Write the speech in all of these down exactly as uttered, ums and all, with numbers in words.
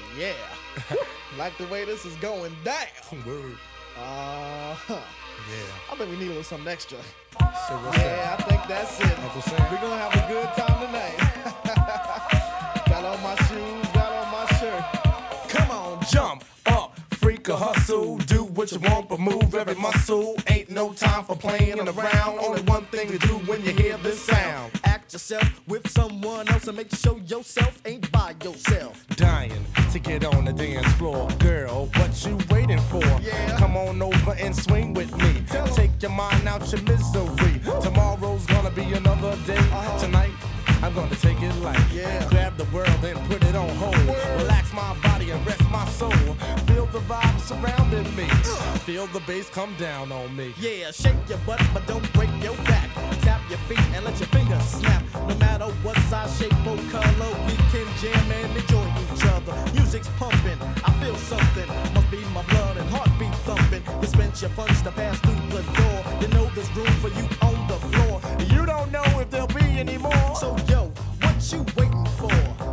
Yeah. Like the way this is going down. Word. Uh-huh. Yeah. I think we need a little something extra. So what's Yeah, I think that's it. Uncle Sam? We're gonna have a good time tonight. Got on my shoes, got on my shirt. Come on, jump up, freak a hustle, do what you want, but move every muscle. Ain't no time for playing around. Only one thing to do when you hear this sound. Act yourself with someone else and make sure yourself ain't by yourself. Dying to get on the dance floor, girl. What you waiting for? Yeah. Come on over and swing with me. Take your mind out your misery. Tomorrow's gonna be another day. Uh-huh. Tonight, I'm gonna take it light. Yeah. Grab the world and put it on hold. Word. Relax my body and rest my soul. Feel the vibe surrounding me. Feel the bass come down on me. Yeah, shake your butt, but don't break your back. Tap your feet and let your fingers snap. No matter what size, shape, or color, we can jam and enjoy each other. Music's pumping, I feel something. Must be my blood and heartbeat thumping. You spent your funds to pass through the door. You know there's room for you on the floor. You don't know if there'll be any more. So yo, what you waiting for?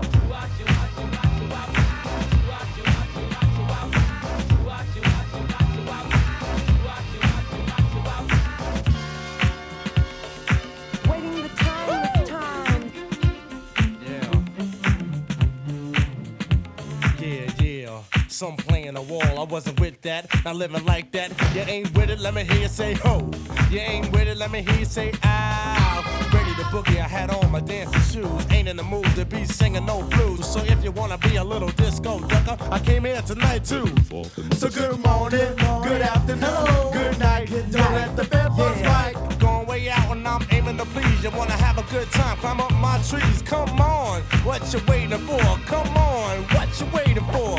Waiting the timeless time. Yeah. Yeah, yeah. Some playing a wall, I wasn't with that. Not living like that. You ain't with it, let me hear you say ho. You ain't with it, let me hear you say ow. Ready to boogie, I had on my dancing shoes. Ain't in the mood to be singing no blues. So if you wanna be a little disco ducker, I came here tonight too. So good morning, good afternoon, good night. Don't let the bed bugs bite. Going way out and I'm aiming to please. You wanna have a good time, climb up my trees. Come on, what you waiting for? Come on, what you waiting for?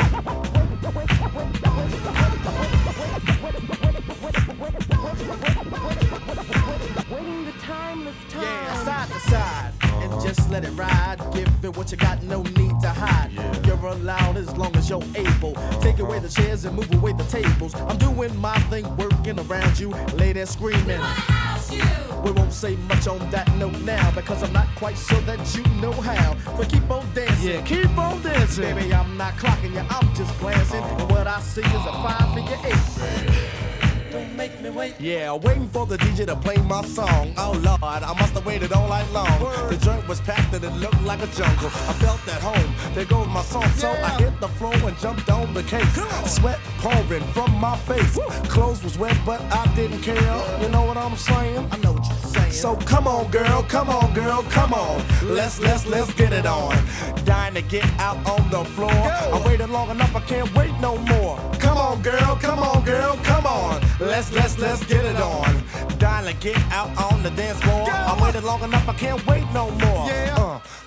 Waiting the timeless time. Yeah, side to side, and just let it ride. Give it what you got, no need to hide. You're allowed as long as you're able. Take away the chairs and move away the tables. I'm doing my thing, working around you. Lay there screaming. We won't say much on that note now, because I'm not quite sure that you know how. But keep on dancing. Yeah, keep on dancing. Baby, I'm not clocking you, I'm just glancing. And what I see is a five figure eight. Don't make me wait. Yeah, waiting for the D J to play my song. Oh Lord, I must have waited all night long. Word. The joint was packed and it looked like a jungle. I felt at home. There goes my song. So Yeah. I hit the floor and jumped on the cake. Sweat pouring from my face. Clothes was wet, but I didn't care. You know what I'm saying? I know what you're saying. So come on, girl, come on, girl, come on. Let's, let's, let's get it on. Dying to get out on the floor. I waited long enough, I can't wait no more. Come on, girl, come on, girl, come on. Let's, let's, let's get it on. Dying to get out on the dance floor. I waited long enough, I can't wait no more. Yeah. Uh,